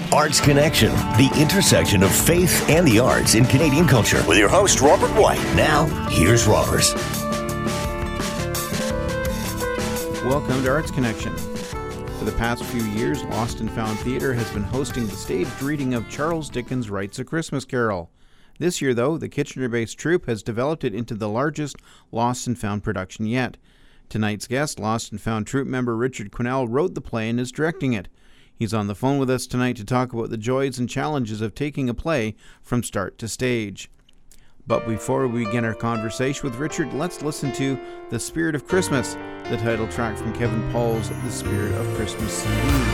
Arts Connection, the intersection of faith and the arts in Canadian culture. With your host, Robert White. Now, here's Robert. Welcome to Arts Connection. For the past few years, Lost and Found Theatre has been hosting the staged reading of Charles Dickens' Writes a Christmas Carol. This year, though, the Kitchener-based troupe has developed it into the largest Lost and Found production yet. Tonight's guest, Lost and Found troupe member Richard Quinnell, wrote the play and is directing it. He's on the phone with us tonight to talk about the joys and challenges of taking a play from start to stage. But before we begin our conversation with Richard, let's listen to The Spirit of Christmas, the title track from Kevin Paul's The Spirit of Christmas CD.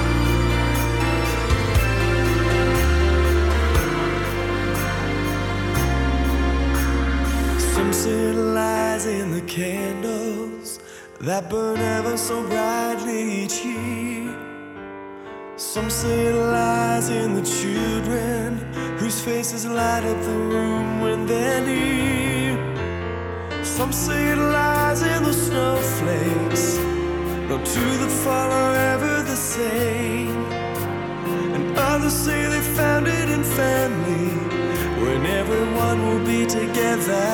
Some say it lies in the candles that burn ever so brightly each year. Some say it lies in the children whose faces light up the room when they're near. Some say it lies in the snowflakes, no two that fall are ever the same. And others say they found it in family, when everyone will be together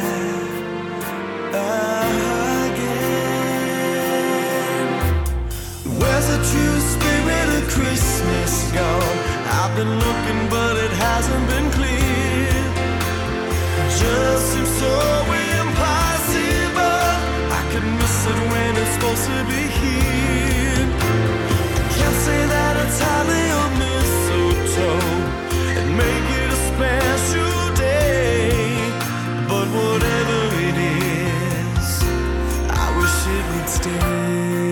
again. Where's the true spirit of Christmas gone? I've been looking but it hasn't been clear. Just seems so impossible. I could miss it when it's supposed to be here. Can't say that it's holly or mistletoe and make it a special day. But whatever it is, I wish it would stay.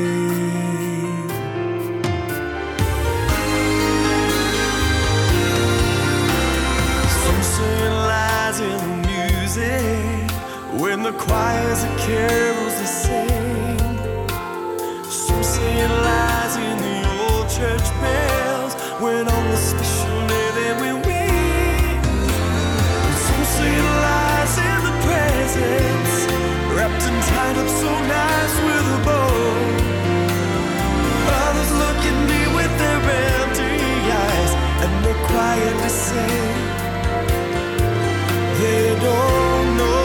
When the choirs and carols they sing, some say it lies in the old church bells, when on the special day that we win. Some say it lies in the presents, wrapped and tied up so nice with a bow. Others look at me with their empty eyes, and they quietly say they don't know.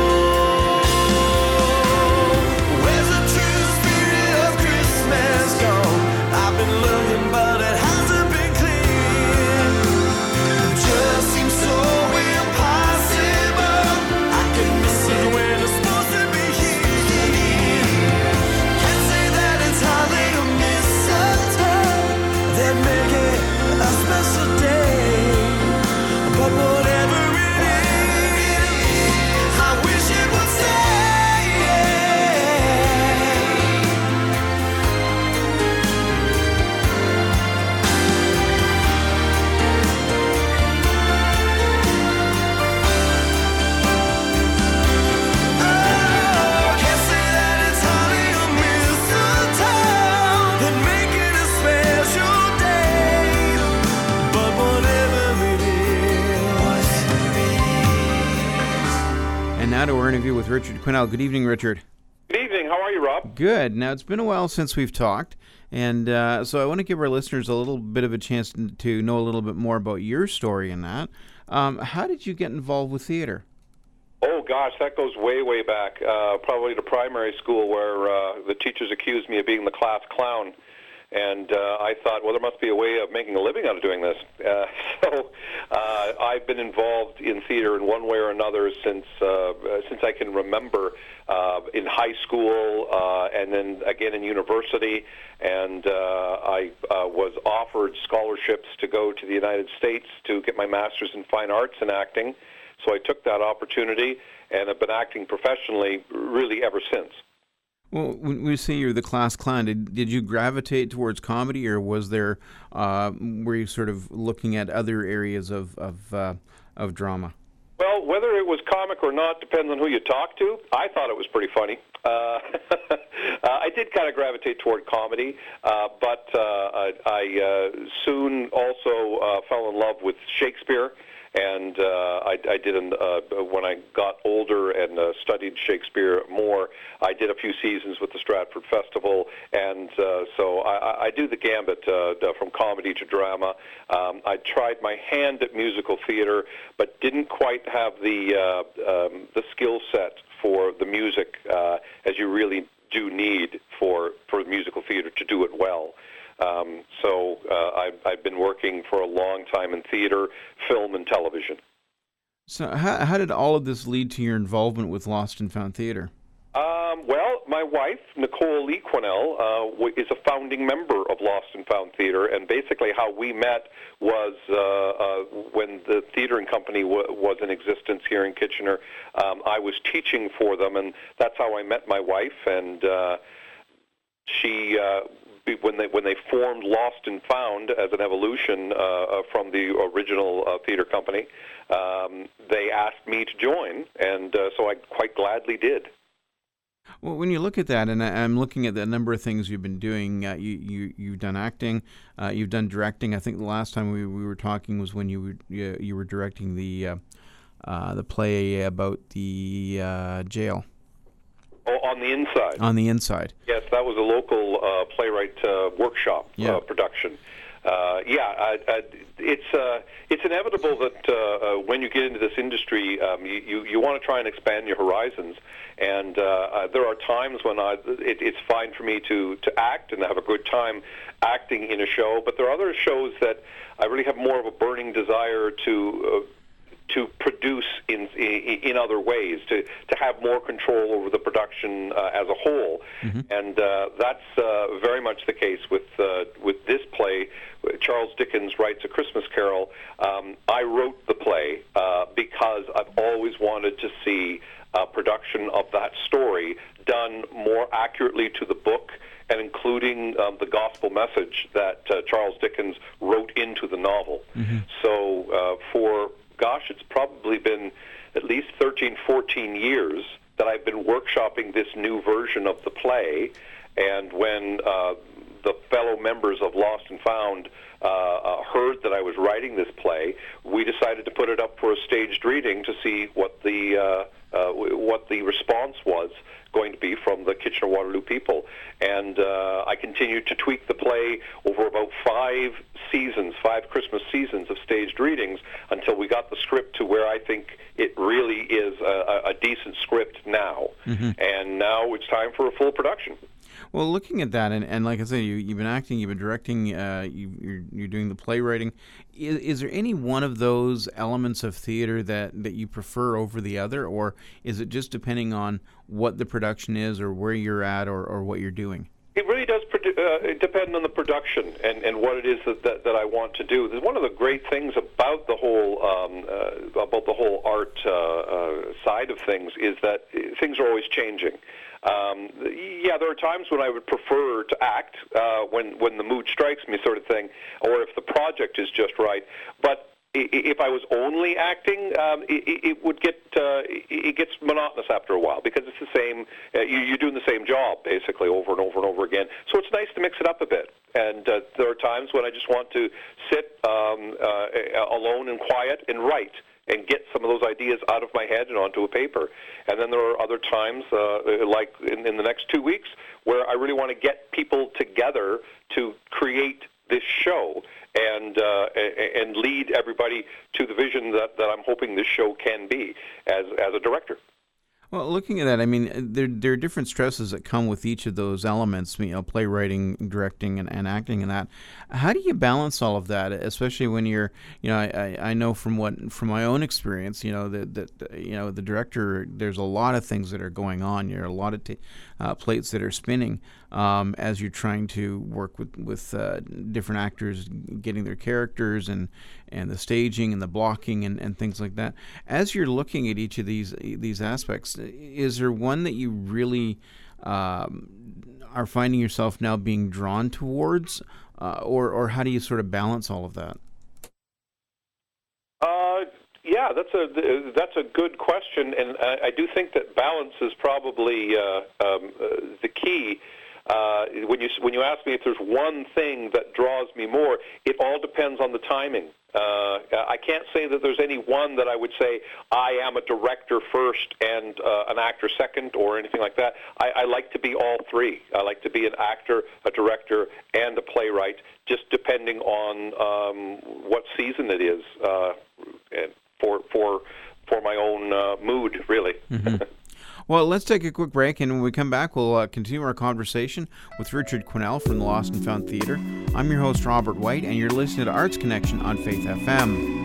I've been looking, but it hasn't been clear. It just seems so impossible. I can miss it when it's supposed to be here. Can't say that it's holly or mistletoe that make it a special day. But whatever it is, I wish it would stay. Now to our interview with Richard Quinnell. Good evening, Richard. Good evening. How are you, Rob? Good. Now, it's been a while since we've talked, and so I want to give our listeners a little bit of a chance to know a little bit more about your story in that. How did you get involved with theater? Oh, gosh, that goes way, way back, probably to primary school, where the teachers accused me of being the class clown. And I thought, well, there must be a way of making a living out of doing this. So I've been involved in theater in one way or another since I can remember, in high school and then again in university. And I was offered scholarships to go to the United States to get my master's in fine arts and acting. So I took that opportunity and have been acting professionally really ever since. Well, when we say you're the class clown, did you gravitate towards comedy, or was there were you sort of looking at other areas of drama? Well, whether it was comic or not depends on who you talk to. I thought it was pretty funny. I did kind of gravitate toward comedy, but I soon also fell in love with Shakespeare And I did, when I got older and studied Shakespeare more, I did a few seasons with the Stratford Festival, and so I do the gambit from comedy to drama. I tried my hand at musical theater, but didn't quite have the skill set for the music as you really do need for musical theater to do it well. So I've been working for a long time in theater, film, and television. So how did all of this lead to your involvement with Lost and Found Theater? Well, my wife, Nicole Lee Quinnell, is a founding member of Lost and Found Theater, and basically how we met was when the theater and company was in existence here in Kitchener. I was teaching for them, and that's how I met my wife, and she... When they formed Lost and Found as an evolution from the original theater company, they asked me to join, and so I quite gladly did. Well, when you look at that, and I'm looking at the number of things you've been doing, you've done acting, you've done directing. I think the last time we were talking was when you were directing the play about the jail. Oh, On the Inside. On the Inside. Yes, that was a local playwright workshop production. It's inevitable that when you get into this industry, you want to try and expand your horizons. And there are times when it's fine for me to act and have a good time acting in a show, but there are other shows that I really have more of a burning desire to produce in other ways, to have more control over the production as a whole. Mm-hmm. And that's very much the case with this play. Charles Dickens Writes a Christmas Carol. I wrote the play because I've always wanted to see a production of that story done more accurately to the book, and including the gospel message that Charles Dickens wrote into the novel. Mm-hmm. So it's probably been at least 13, 14 years that I've been workshopping this new version of the play, and when the fellow members of Lost and Found heard that I was writing this play, we decided to put it up for a staged reading to see what the response was going to be from the Kitchener-Waterloo people. And I continued to tweak the play over about 5 Christmas seasons of staged readings, until we got the script to where I think it really is a decent script now. Mm-hmm. And now it's time for a full production. Well, looking at that, and like I say, you've been acting, you've been directing, you're doing the playwriting. Is there any one of those elements of theater that you prefer over the other, or is it just depending on what the production is, or where you're at, or what you're doing? It really does depend on the production and what it is that I want to do. One of the great things about the whole art side of things is that things are always changing. There are times when I would prefer to act when the mood strikes me, sort of thing, or if the project is just right. But if I was only acting, it gets monotonous after a while, because it's the same. You're doing the same job basically over and over and over again. So it's nice to mix it up a bit. And there are times when I just want to sit alone and quiet and write, and get some of those ideas out of my head and onto a paper. And then there are other times, like in the next 2 weeks, where I really want to get people together to create this show and lead everybody to the vision that I'm hoping this show can be as a director. Well, looking at that, I mean, there are different stresses that come with each of those elements, playwriting, directing, and acting, and that. How do you balance all of that, especially when you're, I know from my own experience, the director, there's a lot of things that are going on. There are a lot of plates that are spinning as you're trying to work with different actors, getting their characters and the staging and the blocking and things like that. As you're looking at each of these aspects, is there one that you really are finding yourself now being drawn towards, or how do you sort of balance all of that? That's a good question, and I do think that balance is probably the key. When you ask me if there's one thing that draws me more, it all depends on the timing. I can't say that there's any one that I would say I am a director first and an actor second or anything like that. I like to be all three. I like to be an actor, a director, and a playwright, just depending on what season it is, and for my own mood, really. Mm-hmm. Well, let's take a quick break, and when we come back, we'll continue our conversation with Richard Quinnell from the Lost and Found Theatre. I'm your host, Robert White, and you're listening to Arts Connection on Faith FM.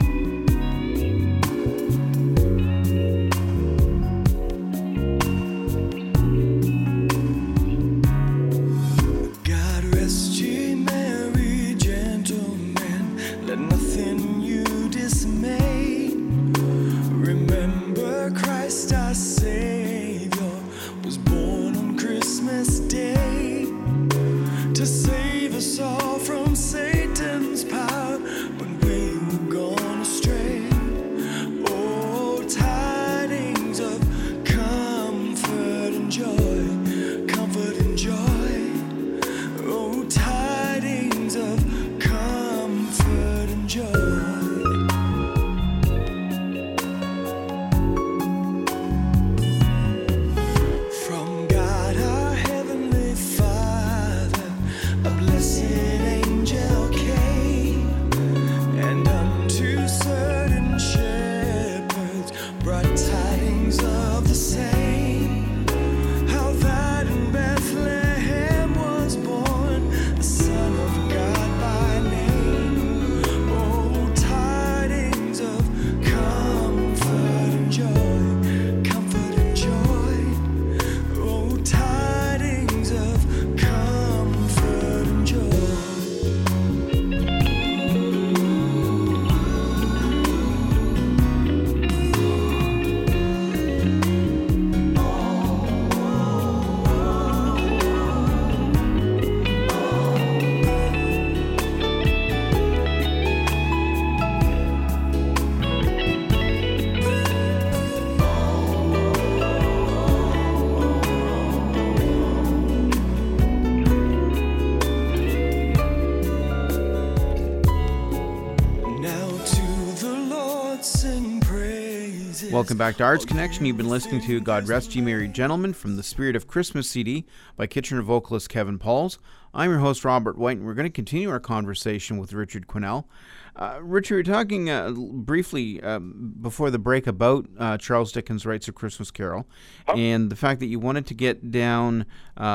Welcome back to Arts Connection. You've been listening to God Rest Ye Merry Gentlemen from the Spirit of Christmas CD by Kitchener vocalist Kevin Pauls. I'm your host, Robert White, and we're going to continue our conversation with Richard Quinnell. Richard, we were talking briefly before the break about Charles Dickens' Rites of Christmas Carol and the fact that you wanted to get down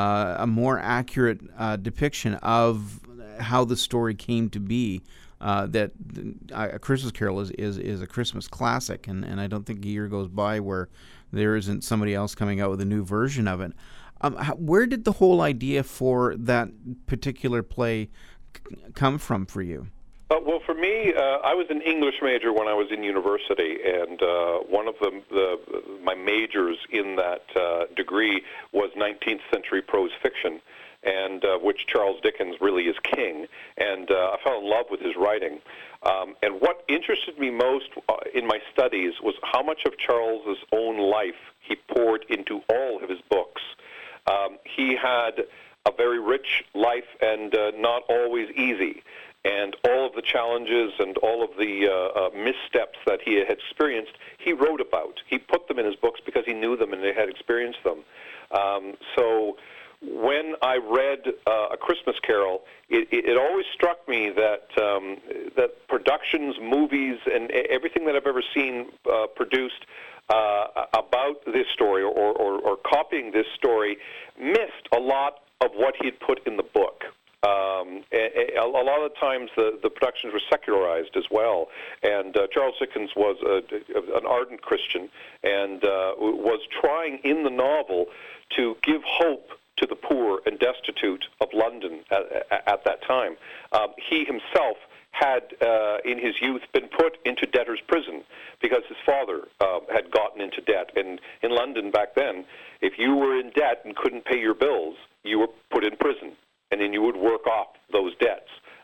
a more accurate depiction of how the story came to be. That A Christmas Carol is a Christmas classic, and I don't think a year goes by where there isn't somebody else coming out with a new version of it. Where did the whole idea for that particular play come from for you? Well, for me, I was an English major when I was in university, and one of my majors in that degree was 19th century prose fiction, and which Charles Dickens really is king, and I fell in love with his writing. And what interested me most in my studies was how much of Charles's own life he poured into all of his books. He had a very rich life and not always easy, and all of the challenges and all of the missteps that he had experienced, he wrote about. He put them in his books because he knew them and he had experienced them. So when I read A Christmas Carol, it always struck me that that productions, movies, and everything that I've ever seen produced about this story or copying this story missed a lot of what he had put in the book. A lot of times the productions were secularized as well, and Charles Dickens was an ardent Christian and was trying in the novel to give hope to the poor and destitute of London at that time. He himself had, in his youth, been put into debtor's prison because his father had gotten into debt. And in London back then, if you were in debt and couldn't pay your bills, you were put in prison, and then you would work off those debts.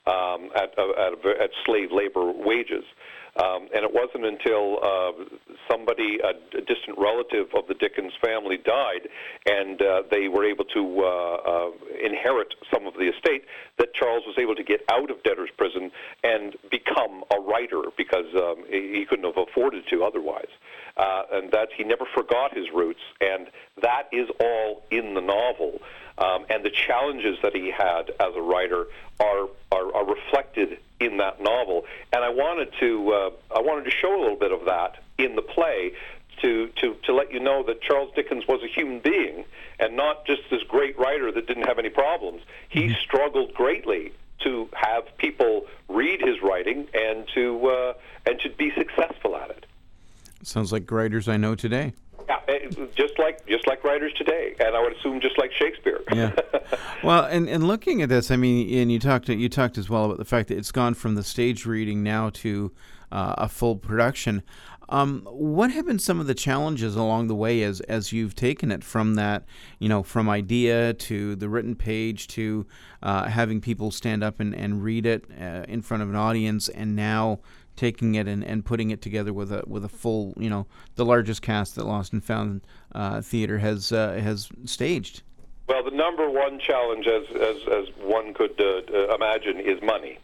at slave labor wages. And it wasn't until somebody, a distant relative of the Dickens family, died, and they were able to inherit some of the estate, that Charles was able to get out of debtor's prison and become a writer, because he couldn't have afforded to otherwise. And that he never forgot his roots, and that is all in the novel. And the challenges that he had as a writer are reflected in that novel. And I wanted to show a little bit of that in the play to let you know that Charles Dickens was a human being and not just this great writer that didn't have any problems. He struggled greatly to have people read his writing and to be successful at it. Sounds like writers I know today. Yeah, just like writers today, and I would assume just like Shakespeare. Yeah. Well, and looking at this, I mean, and you talked as well about the fact that it's gone from the stage reading now to a full production. What have been some of the challenges along the way as you've taken it from that, from idea to the written page to having people stand up and read it in front of an audience, and now taking it and putting it together with a full, the largest cast that Lost and Found Theatre has staged? Well, the number one challenge, as one could imagine, is money.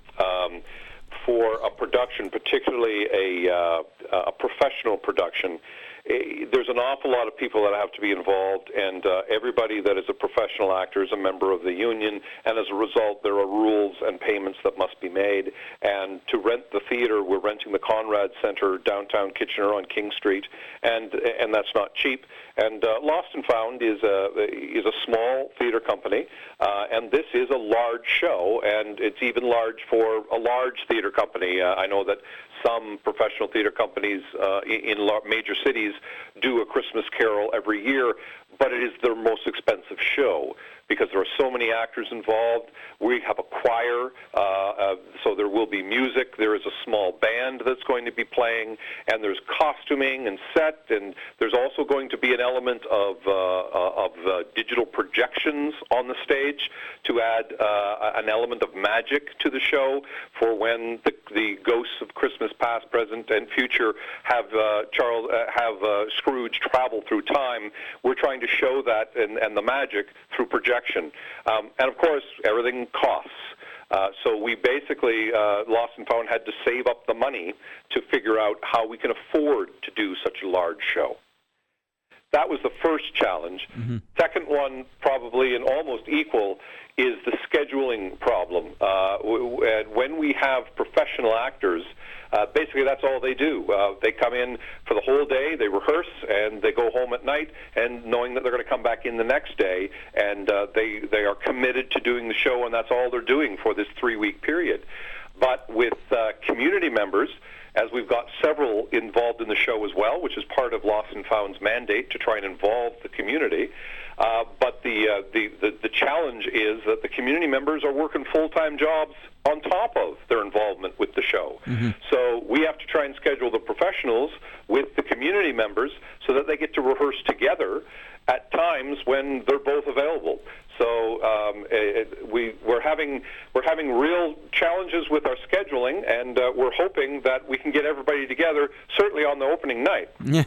For a production, particularly a professional production, there's an awful lot of people that have to be involved, and everybody that is a professional actor is a member of the union, and as a result, there are rules and payments that must be made. And to rent the theater, we're renting the Conrad Center downtown Kitchener on King Street, and that's not cheap. And Lost and Found is a small theater company, and this is a large show, and it's even large for a large theater company. I know that some professional theater companies in major cities do A Christmas Carol every year, but it is their most expensive show because there are so many actors involved. We have a choir, so there will be music. There is a small band that's going to be playing, and there's costuming and set, and there's also going to be an element of digital projections on the stage to add an element of magic to the show for when the ghosts of Christmas past, present, and future have Scrooge travel through time. We're trying to show that and the magic through projection. And of course, everything costs. So we basically, Lost and Found, had to save up the money to figure out how we can afford to do such a large show. That was the first challenge. Mm-hmm. Second one, probably and almost equal, is the scheduling problem. When we have professional actors, basically that's all they do. They come in for the whole day, they rehearse, and they go home at night, and knowing that they're going to come back in the next day, and they are committed to doing the show, and that's all they're doing for this 3-week period. But with community members, as we've got several involved in the show as well, which is part of Lost and Found's mandate to try and involve the community. But the challenge is that the community members are working full-time jobs on top of their involvement with the show. Mm-hmm. So we have to try and schedule the professionals with the community members so that they get to rehearse together at times when they're both available. So we're having real challenges with our scheduling, and we're hoping that we can get everybody together, certainly on the opening night. Yeah.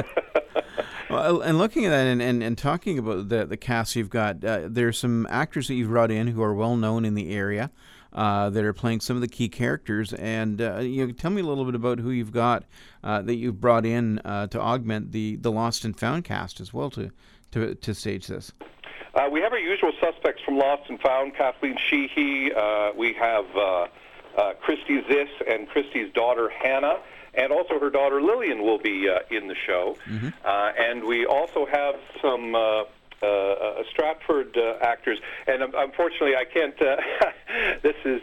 Well, and looking at that and talking about the cast you've got, there's some actors that you've brought in who are well known in the area that are playing some of the key characters. And tell me a little bit about who you've got that you've brought in to augment the Lost and Found cast as well to stage this. We have our usual suspects from Lost and Found: Kathleen Sheehy. We have Christy Ziss and Christy's daughter Hannah, and also her daughter Lillian will be in the show. Mm-hmm. And we also have some Stratford actors. And unfortunately, I can't. This is.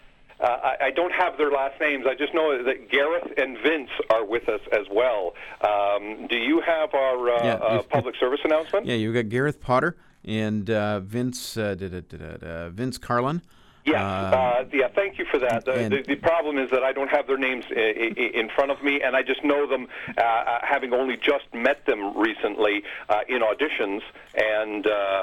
I don't have their last names. I just know that Gareth and Vince are with us as well. Do you have our public service announcement? Yeah, you've got Gareth Potter and Vince Carlin. Yes, thank you for that. The problem is that I don't have their names in front of me, and I just know them having only just met them recently in auditions, and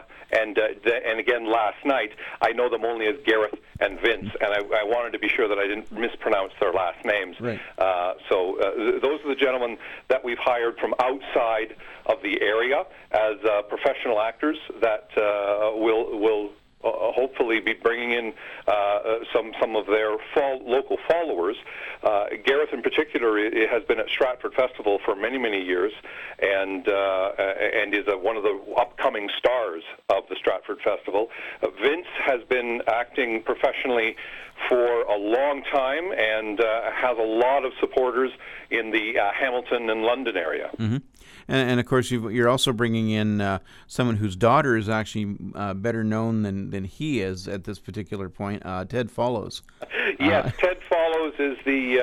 again last night. I know them only as Gareth and Vince, and I wanted to be sure that I didn't mispronounce their last names. Right. So those are the gentlemen that we've hired from outside of the area as professional actors that will hopefully be bringing in some of their local followers. Gareth, in particular, has been at Stratford Festival for many years, and is one of the upcoming stars of the Stratford Festival. Vince has been acting professionally for a long time and has a lot of supporters in the Hamilton and London area. Mm-hmm. And of course, you're also bringing in someone whose daughter is actually better known than he is at this particular point. Ted Follows. Yes, Ted Follows is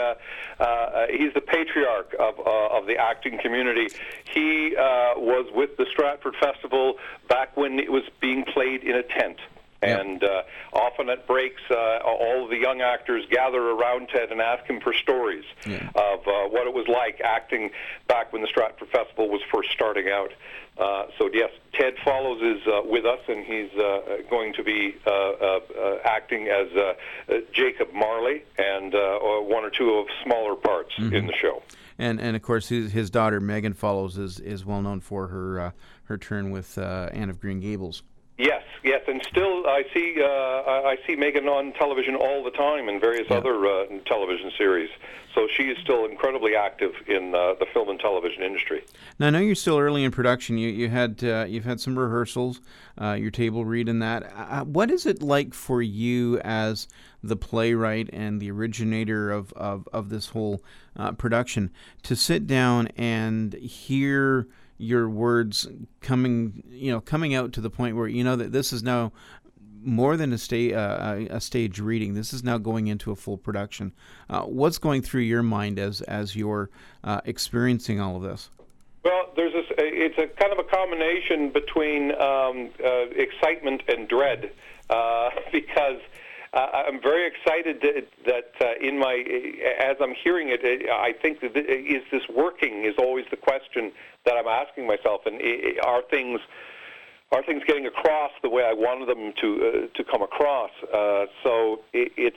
he's the patriarch of the acting community. He was with the Stratford Festival back when it was being played in a tent. And often at breaks, all of the young actors gather around Ted and ask him for stories of what it was like acting back when the Stratford Festival was first starting out. So yes, Ted Follows is with us, and he's going to be acting as Jacob Marley and one or two of smaller parts in the show. And of course, his daughter Megan Follows is well known for her turn with Anne of Green Gables. Yes, and still I see Megan on television all the time in various other television series. So she is still incredibly active in the film and television industry. Now I know you're still early in production. You've had some rehearsals, your table read, and that. What is it like for you as the playwright and the originator of this whole production to sit down and hear your words coming out to the point where you know that this is now more than a stage reading. This is now going into a full production. What's going through your mind as you're experiencing all of this? Well, it's a kind of a combination between excitement and dread, because I'm very excited that as I'm hearing it, I think that is this working is always the question that I'm asking myself, and are things getting across the way I wanted them to come across? So it's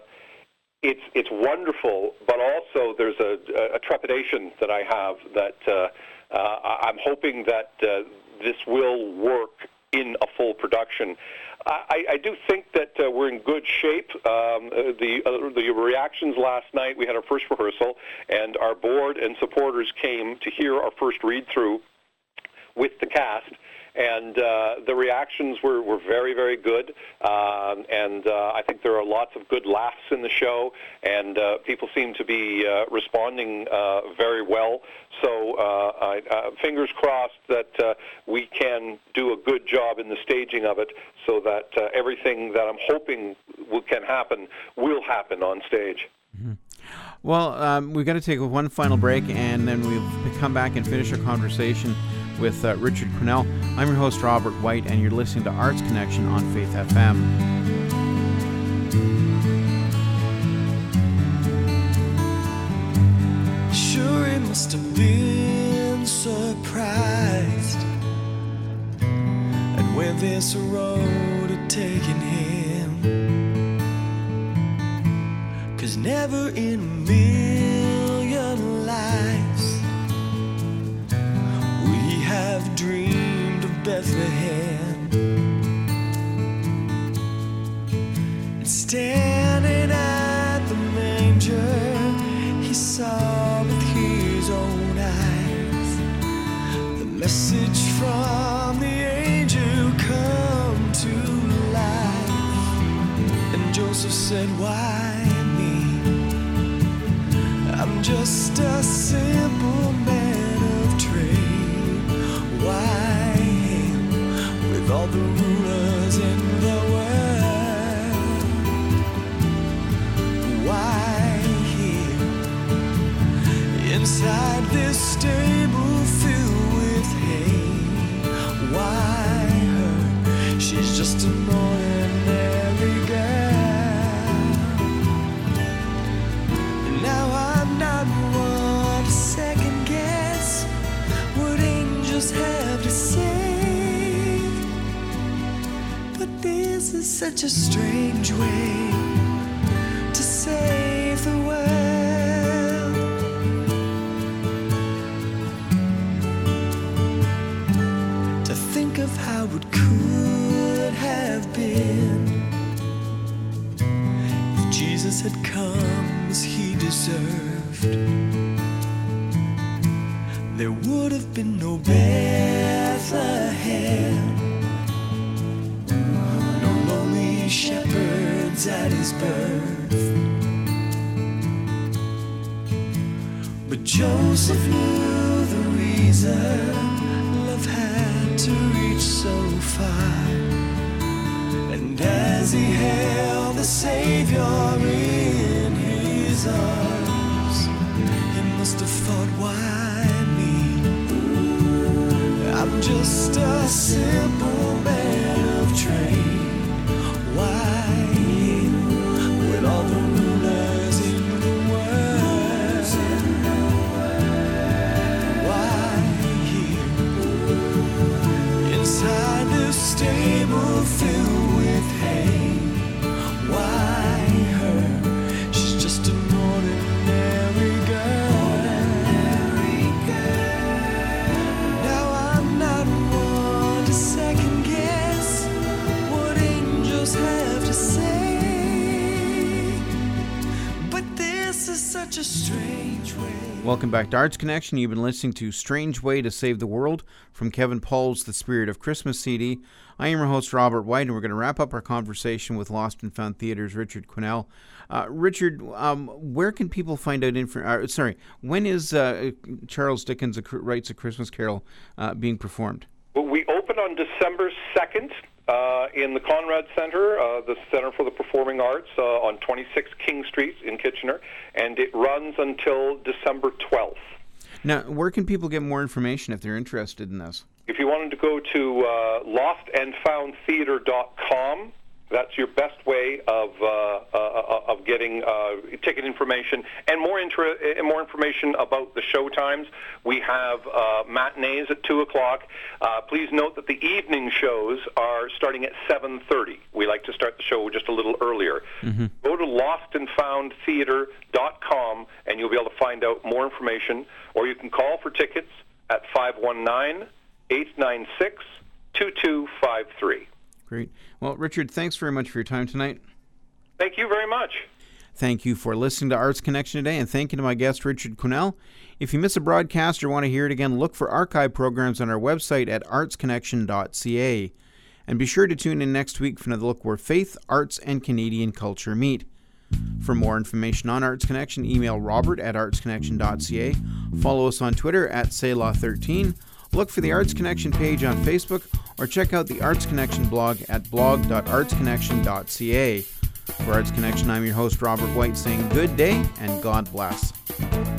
wonderful, but also there's a trepidation that I have that I'm hoping that this will work in a full production. I do think that we're in good shape. The reactions last night, we had our first rehearsal, and our board and supporters came to hear our first read-through with the cast, and the reactions were very, very good, and I think there are lots of good laughs in the show, and people seem to be responding very well. So fingers crossed that we can do a good job in the staging of it so that everything that I'm hoping can happen will happen on stage. Mm-hmm. Well, we've got to take one final break, and then we'll come back and finish our conversation with Richard Quinnell. I'm your host, Robert White, and you're listening to Arts Connection on Faith FM. Sure, he must have been surprised at where this road had taken him, 'cause never in a million lives would he have dreamed of Bethlehem. And standing at the manger, he saw with his own eyes the message from the angel come to life. And Joseph said, "Why me? I'm just a simple man of trade. Why him with all the rulers in the world? Why him inside this stable filled with hay? Why her? She's just an ordinary girl." such a strange way to save the world. To think of how it could have been if Jesus had come as he deserved. There would have been no Bethlehem, no lonely shepherds at his birth. But Joseph knew the reason love had to reach so far. And as he held the Savior in his arms, he must have thought, why me? I'm just a simple man of trade. Why him with all the rulers in the world? Why him inside this stable filled with hay? Why her? She's just an ordinary girl. Now I'm not one to second guess what angels have to say, but this is such a strange way. Welcome back to Arts Connection. You've been listening to Strange Way to Save the World from Kevin Paul's The Spirit of Christmas CD. I am your host, Robert White, and we're going to wrap up our conversation with Lost and Found Theatre's Richard Quinnell. Richard, where can people find out when is Charles Dickens' Writes a Christmas Carol being performed? Well, we open on December 2nd in the Conrad Center, the Center for the Performing Arts, on 26 King Street in Kitchener, and it runs until December 12th. Now, where can people get more information if they're interested in this? If you wanted to go to lostandfoundtheater.com, that's your best way of getting ticket information and more information about the show times. We have matinees at 2:00. Please note that the evening shows are starting at 7:30. We like to start the show just a little earlier. Mm-hmm. Go to lostandfoundtheater.com and you'll be able to find out more information, or you can call for tickets at 519-896-2253. Great. Well, Richard, thanks very much for your time tonight. Thank you very much. Thank you for listening to Arts Connection today, and thank you to my guest, Richard Quinnell. If you miss a broadcast or want to hear it again, look for archive programs on our website at artsconnection.ca. And be sure to tune in next week for another look where faith, arts, and Canadian culture meet. For more information on Arts Connection, email robert@artsconnection.ca. Follow us on Twitter at Selah13. Look for the Arts Connection page on Facebook, or check out the Arts Connection blog at blog.artsconnection.ca. For Arts Connection, I'm your host, Robert White, saying good day and God bless.